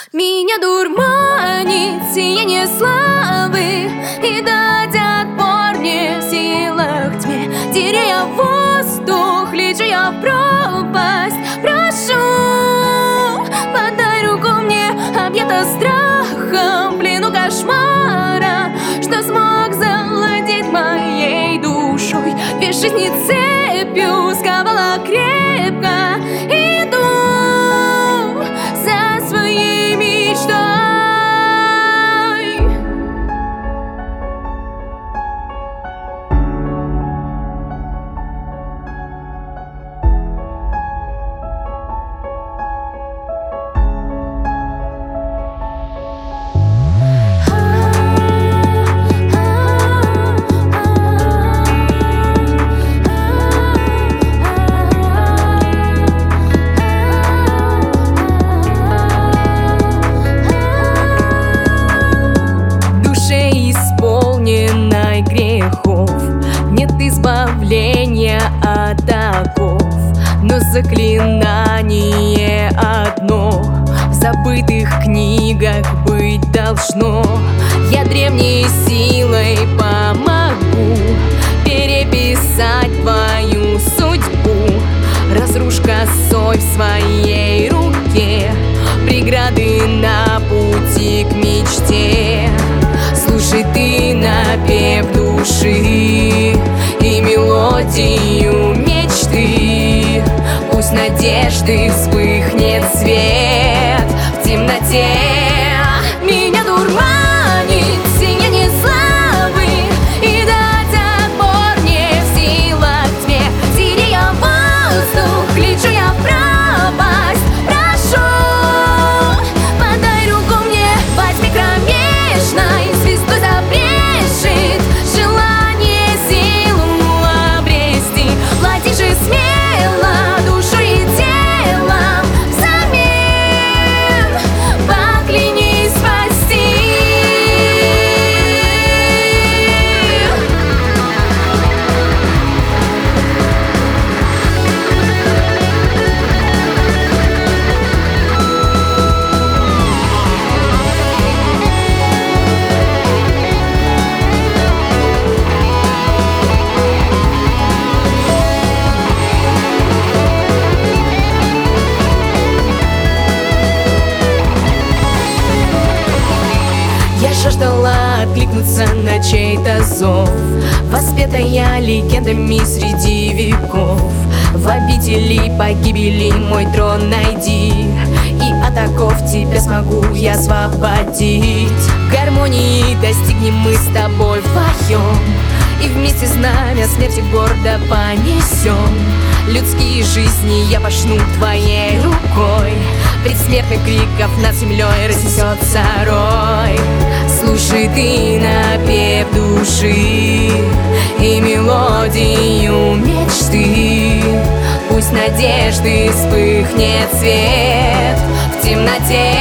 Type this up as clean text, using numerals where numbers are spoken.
Меня дурманит сияние славы, и до тех пор не в силах тьме. Теряя воздух, лечу я в пропасть. Прошу, подай руку мне, объята страхом, в плену кошмара, что смог завладеть моей душой. Две жизни цепью сковала крепко. Иду за своей мечтой. Исполненной грехов нет избавления от оков, но заклинание одно в забытых книгах быть должно. Я древней силой помогу переписать твою судьбу. Разрушь косой в своей руке преграды на пути к мечте. Слушай ты напев души и мелодию мечты. Пусть надежды вспыхнет свет в темноте. Меня дурманит сияние славы, и до тех пор не в силах тьме. Теряя воздух, лечу я в пропасть. Прошу, подай руку мне, возьми кромешной звездой забрежет желание силу обрести. Плати же смело душой и телом, взамен поклянись спасти. Я жаждала откликнуться на чей-то зов, воспетая легендами среди веков. В обители погибели мой трон найди, и от оков тебя смогу я освободить. Гармонии достигнем мы с тобой вдвоем, и вместе знамя смерти гордо понесем. Людские жизни я пошну твоей рукой, предсмертных криков над землей разнесется рой. Слушай ты напев души и мелодию мечты. Пусть надежды вспыхнет свет в темноте.